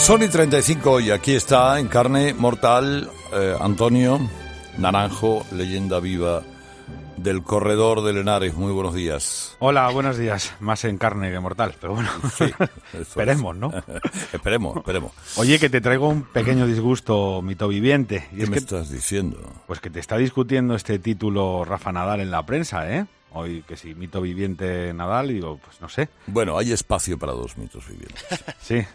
Sony 35 y aquí está en carne mortal Antonio Naranjo, leyenda viva del corredor del Henares. Muy buenos días. Hola, buenos días. Más en carne que mortal, pero bueno, sí, esperemos, ¿no? Esperemos. Oye, que te traigo un pequeño disgusto mitoviviente. ¿Qué me estás diciendo? Pues que te está discutiendo este título Rafa Nadal en la prensa, ¿eh? Hoy que si mito viviente Nadal, digo, pues no sé. Bueno, hay espacio para dos mitos vivientes. Sí.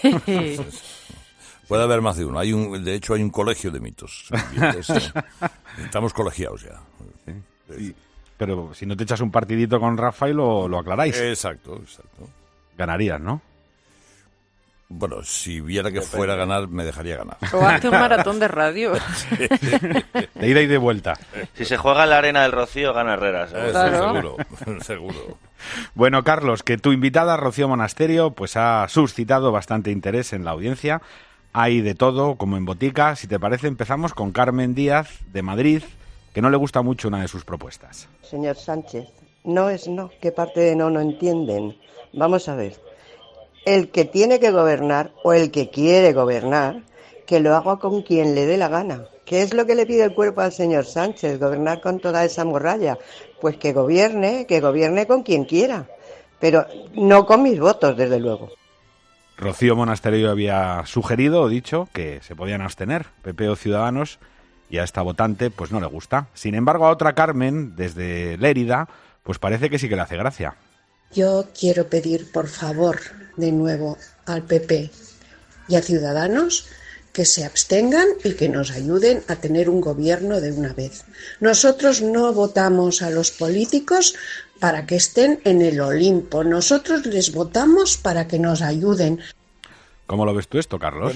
Puede haber más de uno. De hecho, hay un colegio de mitos vivientes. Estamos colegiados ya. Sí. Pero si no te echas un partidito con Rafa y lo aclaráis. Exacto. Ganarías, ¿no? Bueno, si viera que fuera a ganar, me dejaría ganar. O hace un maratón de radio. De ida y de vuelta. Si se juega en la arena del Rocío, gana Herrera. Claro. Seguro. Bueno, Carlos, que tu invitada, Rocío Monasterio, pues ha suscitado bastante interés en la audiencia. Hay de todo, como en botica. Si te parece, empezamos con Carmen Díaz, de Madrid, que no le gusta mucho una de sus propuestas. Señor Sánchez, no es no. ¿Qué parte de no entienden? Vamos a ver. El que tiene que gobernar o el que quiere gobernar, que lo haga con quien le dé la gana. ¿Qué es lo que le pide el cuerpo al señor Sánchez? ¿Gobernar con toda esa morralla? Pues que gobierne con quien quiera, pero no con mis votos, desde luego. Rocío Monasterio había sugerido o dicho que se podían abstener, PP o Ciudadanos, y a esta votante pues no le gusta. Sin embargo, a otra Carmen, desde Lérida, pues parece que sí que le hace gracia. Yo quiero pedir, por favor, de nuevo al PP y a Ciudadanos que se abstengan y que nos ayuden a tener un gobierno de una vez. Nosotros no votamos a los políticos para que estén en el Olimpo. Nosotros les votamos para que nos ayuden. ¿Cómo lo ves tú esto, Carlos?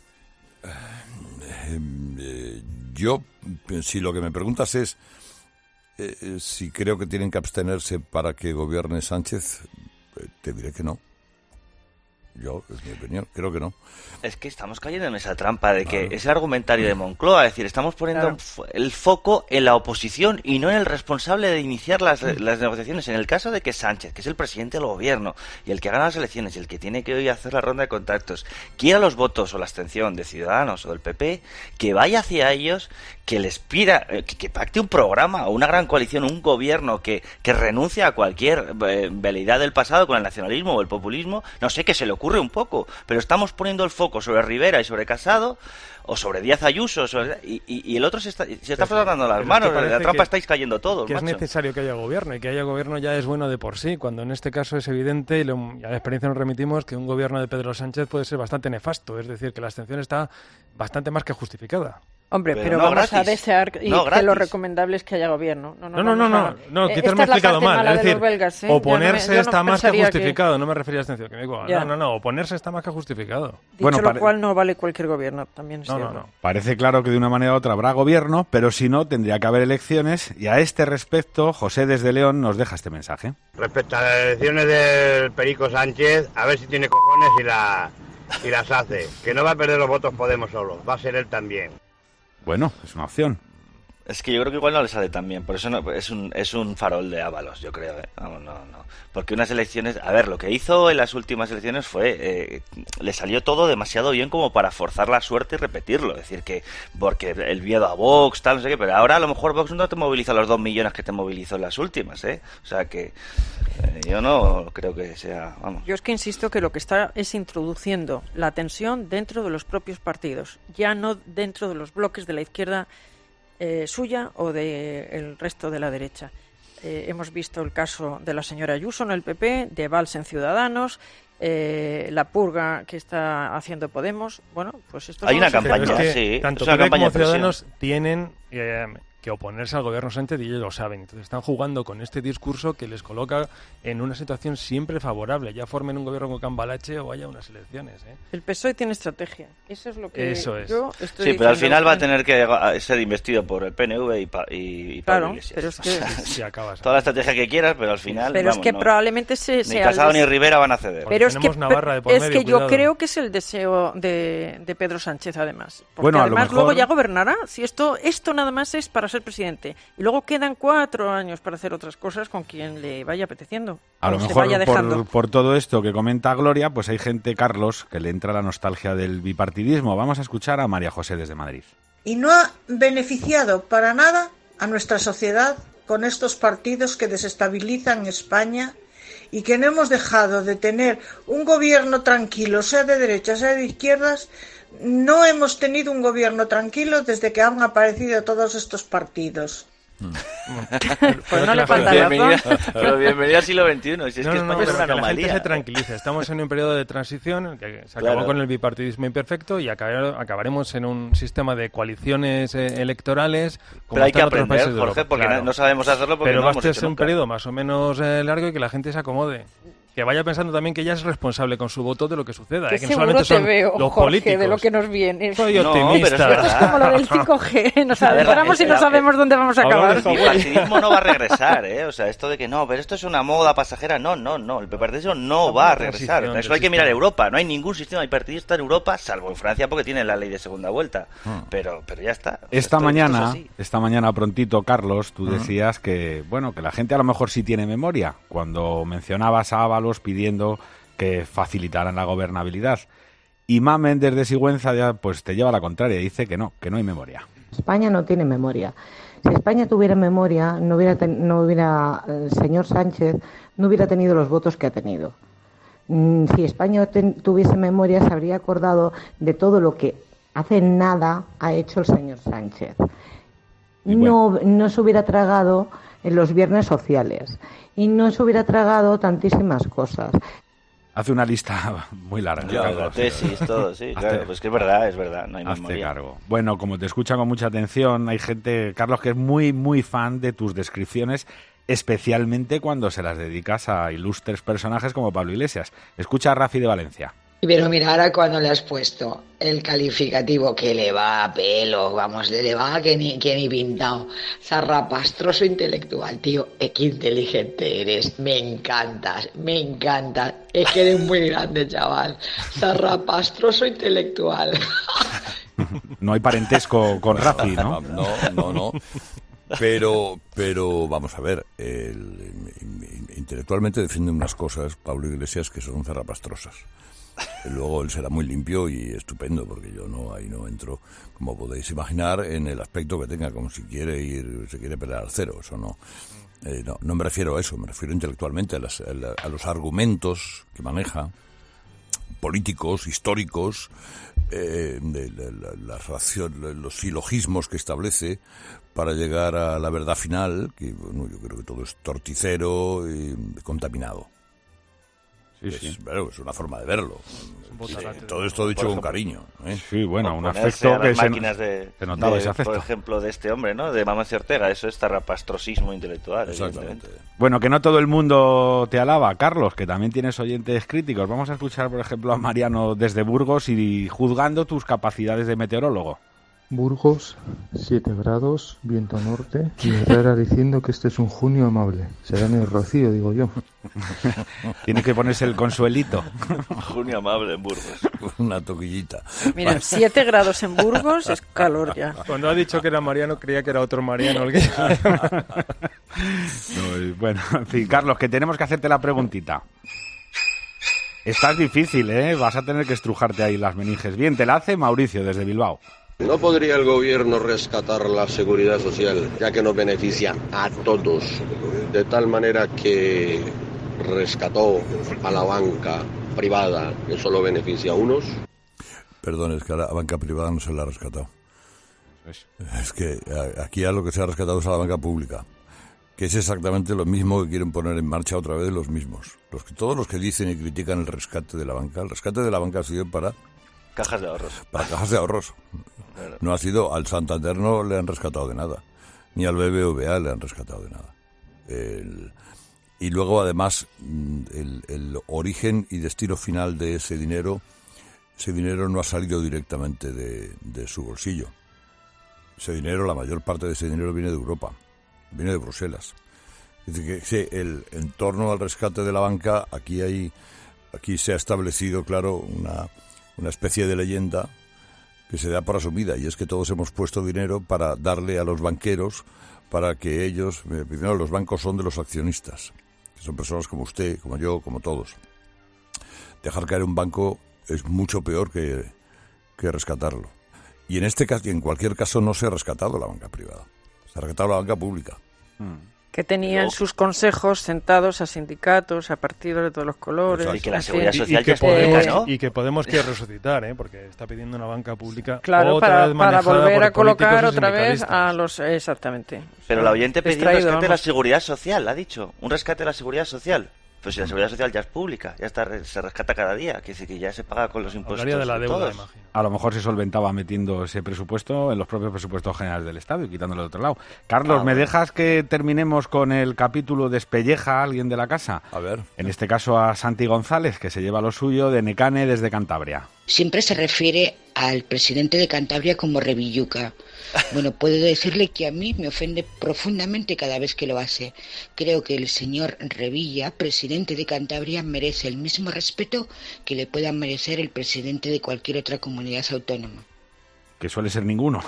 Bueno, yo, si lo que me preguntas es si creo que tienen que abstenerse para que gobierne Sánchez, te diré que no. Yo, es mi opinión, creo que no. Es que estamos cayendo en esa trampa de que es el argumentario de Moncloa, es decir, estamos poniendo el foco en la oposición y no en el responsable de iniciar las negociaciones. En el caso de que Sánchez, que es el presidente del gobierno y el que gana las elecciones y el que tiene que hoy hacer la ronda de contactos, quiera los votos o la abstención de Ciudadanos o del PP, que vaya hacia ellos, que les pida, que pacte un programa o una gran coalición, un gobierno que renuncie a cualquier veleidad del pasado con el nacionalismo o el populismo, no sé, que se le ocurre un poco, pero estamos poniendo el foco sobre Rivera y sobre Casado o sobre Díaz Ayuso y el otro se está frotando las manos. En la trampa estáis cayendo todos, que macho. Es necesario que haya gobierno, y que haya gobierno ya es bueno de por sí, cuando en este caso es evidente, y a la experiencia nos remitimos, que un gobierno de Pedro Sánchez puede ser bastante nefasto, es decir, que la abstención está bastante más que justificada. Hombre, pero no vamos gratis, a desear que gratis. Lo recomendable es que haya gobierno. No, quizás me he explicado mal. Es decir, belgas, oponerse está más que justificado. No me refería a abstención. Que me digo, oponerse está más que justificado. Dicho lo cual, no vale cualquier gobierno, también es cierto. No. Parece claro que de una manera u otra habrá gobierno, pero si no, tendría que haber elecciones. Y a este respecto, José desde León nos deja este mensaje. Respecto a las elecciones del Perico Sánchez, a ver si tiene cojones y las hace. Que no va a perder los votos Podemos solo, va a ser él también. Bueno, es una opción. Es que yo creo que igual no le sale tan bien, por eso es un farol de Ábalos, yo creo. Vamos, no. Porque unas elecciones, a ver, lo que hizo en las últimas elecciones fue, le salió todo demasiado bien como para forzar la suerte y repetirlo. Es decir, que porque el miedo a Vox, tal, no sé qué, pero ahora a lo mejor Vox no te moviliza los 2 millones que te movilizó en las últimas, ¿eh? O sea que yo no creo que sea, vamos. Yo es que insisto que lo que está es introduciendo la tensión dentro de los propios partidos, ya no dentro de los bloques de la izquierda suya o del resto de la derecha. Hemos visto el caso de la señora Ayuso en el PP, de Valls en Ciudadanos, la purga que está haciendo Podemos. Bueno, pues esto hay una campaña, sí. Tanto PP como Ciudadanos tienen que oponerse al gobierno Sánchez y ellos lo saben. Entonces están jugando con este discurso que les coloca en una situación siempre favorable. Ya formen un gobierno con cambalache o haya unas elecciones. El PSOE tiene estrategia. Eso es lo que yo estoy Sí, pero al final va a tener que ser investido por el PNV y Pablo Iglesias. Pero es que sí, acabas. Toda la estrategia que quieras, pero al final pero es que probablemente ni Casado ni Rivera van a ceder. Pero es que, Navarra de por medio, que yo cuidado. creo que es el deseo de Pedro Sánchez, además. Porque bueno, además a lo mejor... luego ya gobernará. Si esto nada más es para ser ser presidente. Y luego quedan 4 años para hacer otras cosas con quien le vaya apeteciendo. A lo mejor por todo esto que comenta Gloria, pues hay gente, Carlos, que le entra la nostalgia del bipartidismo. Vamos a escuchar a María José desde Madrid. Y no ha beneficiado para nada a nuestra sociedad con estos partidos que desestabilizan España y que no hemos dejado de tener un gobierno tranquilo, sea de derechas, sea de izquierdas. No hemos tenido un gobierno tranquilo desde que han aparecido todos estos partidos. Pues no le falta razón. Pero bienvenida al siglo XXI. Si es que España es una que anomalía. La gente se tranquilice. Estamos en un periodo de transición que se acabó con el bipartidismo imperfecto y acabaremos en un sistema de coaliciones electorales. Como pero hay que en otros aprender, países Jorge, porque no sabemos hacerlo porque pero no hemos va a hecho ser un nunca. periodo más o menos largo y que la gente se acomode. Que vaya pensando también que ella es responsable con su voto de lo que suceda. Que que seguro solamente son te veo, los Jorge, políticos. de lo que nos viene. Soy No, optimista. pero Esto es como lo del 5G. Nos adentramos y no sabemos dónde vamos a acabar. El bipartidismo no va a regresar, ¿eh? O sea, esto de que no, pero esto es una moda pasajera. No. El bipartidismo no va a regresar. Eso hay que mirar Europa. No hay ningún sistema bipartidista en Europa, salvo en Francia, porque tiene la ley de segunda vuelta. Pero ya está. Esta mañana prontito, Carlos, tú decías que, bueno, que la gente a lo mejor sí tiene memoria. Cuando mencionabas a Ábalos pidiendo que facilitaran la gobernabilidad. Y Mamen desde Sigüenza ya pues te lleva a la contraria, dice que no hay memoria. España no tiene memoria. Si España tuviera memoria, no hubiera el señor Sánchez no hubiera tenido los votos que ha tenido. Si España tuviese memoria, se habría acordado de todo lo que hace nada ha hecho el señor Sánchez. Bueno. No se hubiera tragado en los viernes sociales y no se hubiera tragado tantísimas cosas. Hace una lista muy larga. La tesis, todo, sí, claro. Pues que es verdad, no hay memoria. Cargo. Bueno, como te escuchan con mucha atención, hay gente, Carlos, que es muy, muy fan de tus descripciones, especialmente cuando se las dedicas a ilustres personajes como Pablo Iglesias. Escucha a Rafi de Valencia. Pero mira, ahora cuando le has puesto el calificativo que le va a pelo, vamos, le va que ni pintado, zarrapastroso intelectual, tío, qué inteligente eres, me encanta, es que eres muy grande, chaval, zarrapastroso intelectual. No hay parentesco con Rafi, ¿no? No. Pero vamos a ver, intelectualmente defiende unas cosas, Pablo Iglesias, que son zarrapastrosas. Luego él será muy limpio y estupendo, porque yo ahí no entro, como podéis imaginar, en el aspecto que tenga, como si se quiere pelear al cero. Eso no me refiero a eso, me refiero intelectualmente a los argumentos que maneja, políticos, históricos, los silogismos que establece para llegar a la verdad final, que bueno, yo creo que todo es torticero y contaminado. Sí. Bueno, es una forma de verlo. Todo esto dicho con cariño. Sí, bueno, un afecto que se notaba ese afecto. Por ejemplo, de este hombre, ¿no? De Amancio Ortega. Eso es zarrapastrosismo intelectual. Exactamente. Bueno, que no todo el mundo te alaba, Carlos, que también tienes oyentes críticos. Vamos a escuchar, por ejemplo, a Mariano desde Burgos y juzgando tus capacidades de meteorólogo. Burgos, 7 grados, viento norte, y Herrera diciendo que este es un junio amable. Será en el Rocío, digo yo. Tiene que ponerse el consuelito. Junio amable en Burgos. Una toquillita. Mira, 7 grados en Burgos es calor ya. Cuando ha dicho que era Mariano, creía que era otro Mariano. El que... Bueno, en fin, Carlos, que tenemos que hacerte la preguntita. Estás difícil, ¿eh? Vas a tener que estrujarte ahí las meninges. Bien, te la hace Mauricio desde Bilbao. ¿No podría el gobierno rescatar la seguridad social, ya que nos beneficia a todos, de tal manera que rescató a la banca privada, que solo beneficia a unos? Perdón, es que a la banca privada no se la ha rescatado. Es que aquí a lo que se ha rescatado es a la banca pública, que es exactamente lo mismo que quieren poner en marcha otra vez los mismos. Todos los que dicen y critican el rescate de la banca ha sido para... Cajas de ahorros. Para cajas de ahorros. No ha sido, al Santander no le han rescatado de nada, ni al BBVA le han rescatado de nada. Y luego, además, el origen y destino final de ese dinero no ha salido directamente de su bolsillo. Ese dinero, la mayor parte de ese dinero viene de Europa, viene de Bruselas. Es decir, que en torno al rescate de la banca, aquí se ha establecido, claro, una especie de leyenda que se da por asumida, y es que todos hemos puesto dinero para darle a los banqueros, para que ellos, primero los bancos son de los accionistas, que son personas como usted, como yo, como todos. Dejar caer un banco es mucho peor que rescatarlo. Y en este caso, y en cualquier caso, no se ha rescatado la banca privada, se ha rescatado la banca pública. Que tenían sus consejos sentados a sindicatos, a partidos de todos los colores. Y que la seguridad social y que Podemos quiere resucitar, porque está pidiendo una banca pública para volver a colocar otra vez a los... Exactamente. Pero la oyente pedía un rescate de la seguridad social, ha dicho. Un rescate de la seguridad social. Pues si la seguridad social ya es pública, ya está, se rescata cada día, quiere decir que ya se paga con los impuestos de la deuda, todos. Imagino. A lo mejor se solventaba metiendo ese presupuesto en los propios presupuestos generales del Estado y quitándolo de otro lado. Carlos, ¿me dejas que terminemos con el capítulo Despelleja a alguien de la casa? A ver. En este caso a Santi González, que se lleva lo suyo de Necane desde Cantabria. Siempre se refiere al presidente de Cantabria como Revilluca. Bueno, puedo decirle que a mí me ofende profundamente cada vez que lo hace. Creo que el señor Revilla, presidente de Cantabria, merece el mismo respeto que le pueda merecer el presidente de cualquier otra comunidad autónoma. Que suele ser ninguno.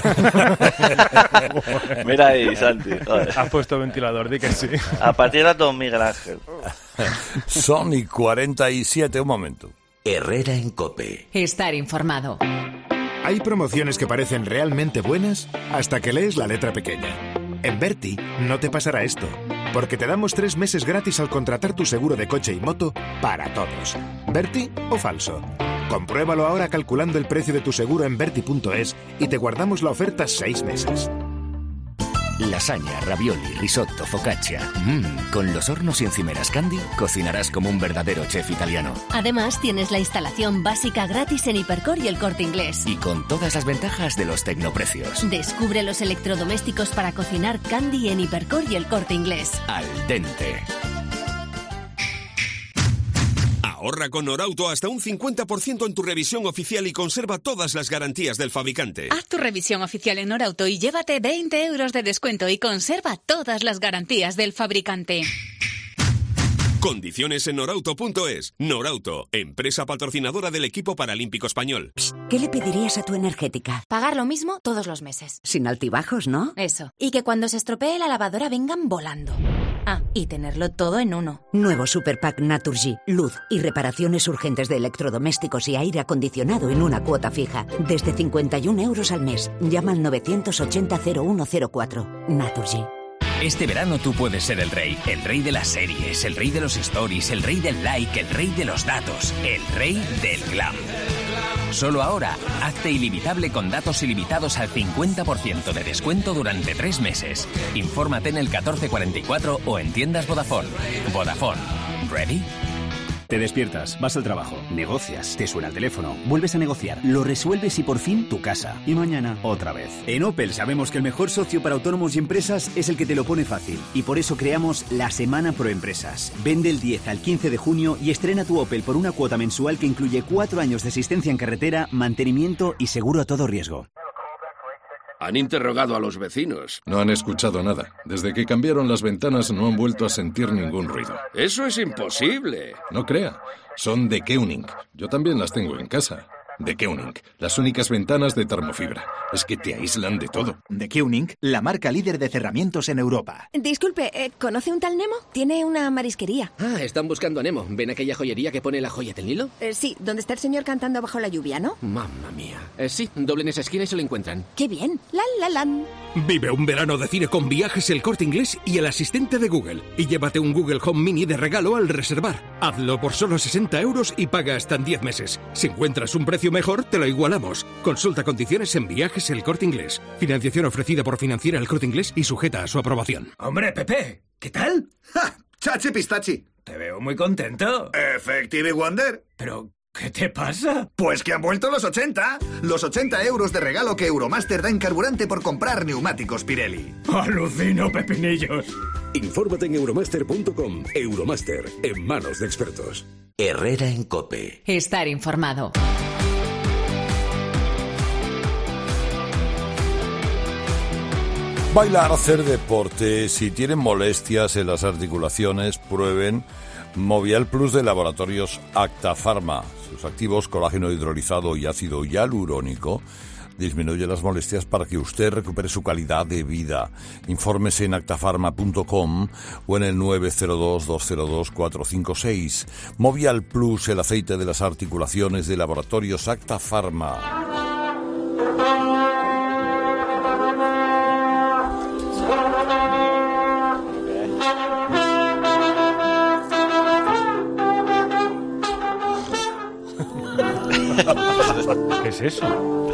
Mira ahí, Santi. Has puesto ventilador, di que sí. A partir de don Miguel Ángel. Son y 47, un momento. Herrera en COPE. Estar informado. Hay promociones que parecen realmente buenas hasta que lees la letra pequeña. En Berti no te pasará esto, porque te damos 3 meses gratis al contratar tu seguro de coche y moto para todos. ¿Berti o falso? Compruébalo ahora calculando el precio de tu seguro en berti.es y te guardamos la oferta 6 meses. Lasaña, ravioli, risotto, focaccia. Con los hornos y encimeras Candy cocinarás como un verdadero chef italiano. Además, tienes la instalación básica gratis en Hipercor y El Corte Inglés. Y con todas las ventajas de los tecnoprecios. Descubre los electrodomésticos para cocinar Candy en Hipercor y El Corte Inglés. Al dente. Ahorra con Norauto hasta un 50% en tu revisión oficial y conserva todas las garantías del fabricante. Haz tu revisión oficial en Norauto y llévate 20 euros de descuento y conserva todas las garantías del fabricante. Condiciones en norauto.es. Norauto, empresa patrocinadora del equipo paralímpico español. ¿Qué le pedirías a tu energética? Pagar lo mismo todos los meses. Sin altibajos, ¿no? Eso. Y que cuando se estropee la lavadora vengan volando. Ah, y tenerlo todo en uno. Nuevo Super Pack Naturgy. Luz y reparaciones urgentes de electrodomésticos y aire acondicionado en una cuota fija. Desde 51 euros al mes. Llama al 980-0104. Naturgy. Este verano tú puedes ser el rey de las series, el rey de los stories, el rey del like, el rey de los datos, el rey del glam. Solo ahora, hazte ilimitable con datos ilimitados al 50% de descuento durante 3 meses. Infórmate en el 1444 o en tiendas Vodafone. Vodafone. ¿Ready? Te despiertas, vas al trabajo, negocias, te suena el teléfono, vuelves a negociar, lo resuelves y por fin tu casa. Y mañana, otra vez. En Opel sabemos que el mejor socio para autónomos y empresas es el que te lo pone fácil. Y por eso creamos la Semana Pro Empresas. Vende el 10 al 15 de junio y estrena tu Opel por una cuota mensual que incluye 4 años de asistencia en carretera, mantenimiento y seguro a todo riesgo. Han interrogado a los vecinos. No han escuchado nada. Desde que cambiaron las ventanas no han vuelto a sentir ningún ruido. ¡Eso es imposible! No crea. Son de Keuning. Yo también las tengo en casa. De Keuning. Las únicas ventanas de termofibra. Es que te aíslan de todo. De Keuning, la marca líder de cerramientos en Europa. Disculpe, ¿conoce un tal Nemo? Tiene una marisquería. Ah, están buscando a Nemo. ¿Ven aquella joyería que pone la joya del Nilo? Sí, donde está el señor cantando bajo la lluvia, ¿no? Mamma mía. Sí, doblen esa esquina y se lo encuentran. ¡Qué bien! ¡Lan! Vive un verano de cine con Viajes El Corte Inglés y el asistente de Google. Y llévate un Google Home Mini de regalo al reservar. Hazlo por solo 60 euros y paga hasta en 10 meses. Si encuentras un precio mejor, te lo igualamos. Consulta condiciones en Viajes El Corte Inglés. Financiación ofrecida por Financiera El Corte Inglés y sujeta a su aprobación. Hombre, Pepe, ¿qué tal? ¡Ja! ¡Chachi pistachi! Te veo muy contento. Effective Wonder. Pero, ¿qué te pasa? Pues que han vuelto los 80. Los 80 euros de regalo que Euromaster da en carburante por comprar neumáticos Pirelli. Alucino, pepinillos. Infórmate en euromaster.com. Euromaster, en manos de expertos. Herrera en COPE. Estar informado. Bailar, hacer deporte. Si tienen molestias en las articulaciones, prueben Movial Plus de Laboratorios Acta Pharma. Sus activos, colágeno hidrolizado y ácido hialurónico, disminuye las molestias para que usted recupere su calidad de vida. Infórmese en actafarma.com o en el 902-202-456. Movial Plus, el aceite de las articulaciones de Laboratorios Acta Pharma. ¿Qué es eso?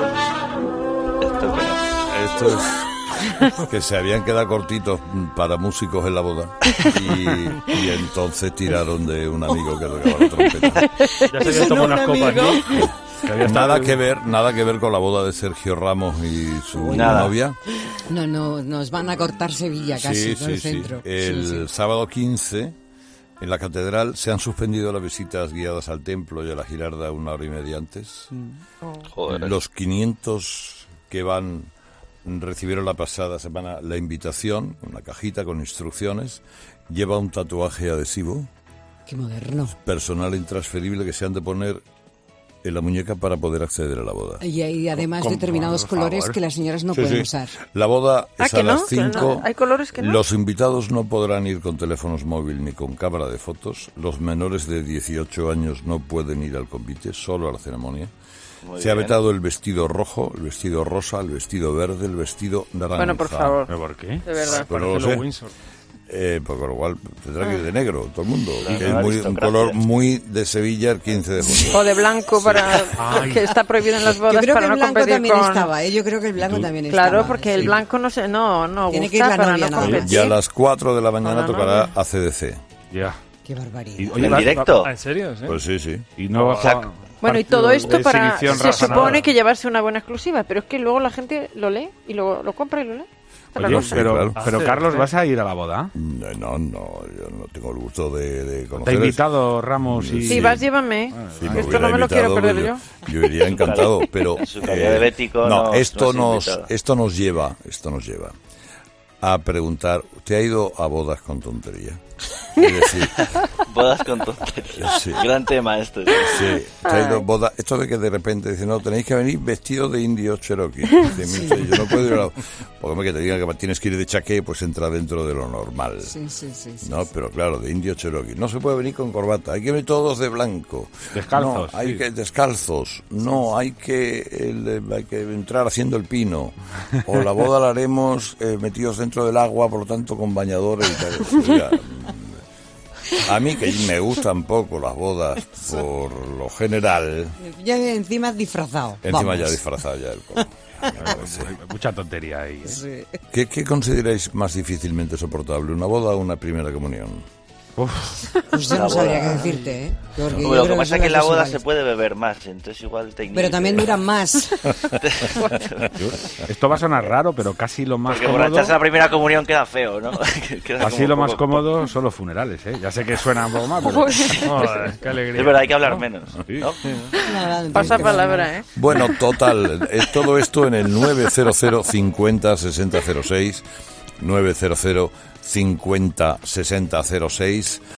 Esto es que se habían quedado cortitos para músicos en la boda y entonces tiraron de un amigo que tocaba la trompeta. Ya se habían tomado unas copas, ¿no? Nada que ver con la boda de Sergio Ramos y su novia. No, nos van a cortar Sevilla casi, todo el centro. El sábado 15, en la catedral, se han suspendido las visitas guiadas al templo y a la Girarda 1 hora y media antes. Los 500 que recibieron la pasada semana la invitación, una cajita con instrucciones, lleva un tatuaje adhesivo. ¡Qué moderno! Personal intransferible que se han de poner en la muñeca para poder acceder a la boda. Y además determinados colores que las señoras no pueden usar. La boda es a las 5. No. Hay colores que no. Los invitados no podrán ir con teléfonos móviles ni con cámara de fotos. Los menores de 18 años no pueden ir al convite, solo a la ceremonia. Se ha vetado el vestido rojo, el vestido rosa, el vestido verde, el vestido naranja. Bueno, por favor. ¿Por qué? De verdad. Bueno, no sé. Porque lo cual tendrá que ir de negro, todo el mundo. Que es un color muy de Sevilla el 15 de junio. O de blanco, que está prohibido en las bodas. Yo creo para que el no blanco competir también estaba, Yo creo que el blanco también estaba. Claro, porque el blanco no Tiene gusta que ir la para novia, no competir. Y a las 4 de la mañana tocará ACDC. Ya. Qué barbaridad. ¿En directo? ¿En serio? ¿Sí? Pues sí. Y no Bueno, y todo esto para... Se razonada. supone que llevarse una buena exclusiva, pero es que luego la gente lo lee y luego lo compra y lo lee. Oye, pero Carlos, ¿vas a ir a la boda? No, yo no tengo el gusto de conocer. ¿Te ha invitado Ramos? Si vas, llévame. Esto no me lo quiero perder yo. Yo iría encantado, pero esto nos lleva a preguntar, ¿usted ha ido a bodas con tontería? Es decir, bodas con tontería. Sí. Gran tema esto. Sí, ¿te ha ido boda? Esto de que de repente dicen, no, tenéis que venir vestido de indio cherokee. Dice, yo no puedo ir a la... Porque que te digan que tienes que ir de chaqué, pues entra dentro de lo normal. Sí. No, pero claro, de indio cherokee. No se puede venir con corbata, hay que venir todos de blanco. Descalzos. No, hay que descalzos. No, hay que entrar haciendo el pino. O la boda la haremos metidos dentro del agua, por lo tanto con bañadores y tal. Oiga, a mí, que me gustan poco las bodas, por lo general... Ya encima disfrazado. Ya disfrazado ya el color. Mucha tontería ahí. Sí. ¿Qué consideráis más difícilmente soportable, una boda o una primera comunión? Pues yo no sabría qué decirte, Lo que pasa es que en la boda se puede beber más, entonces igual te... Pero también duran más. Esto va a sonar raro, pero casi lo más porque cómodo... borracharse a la primera comunión queda feo, ¿no? Casi lo más cómodo son los funerales, ¿eh? Ya sé que suena un poco mal, pero... Qué alegría. Es verdad, hay que hablar menos. Sí. ¿No? Pasa palabra, ¿eh? Bueno, total, todo esto en el 900 50 60 06, 900 50 60 06.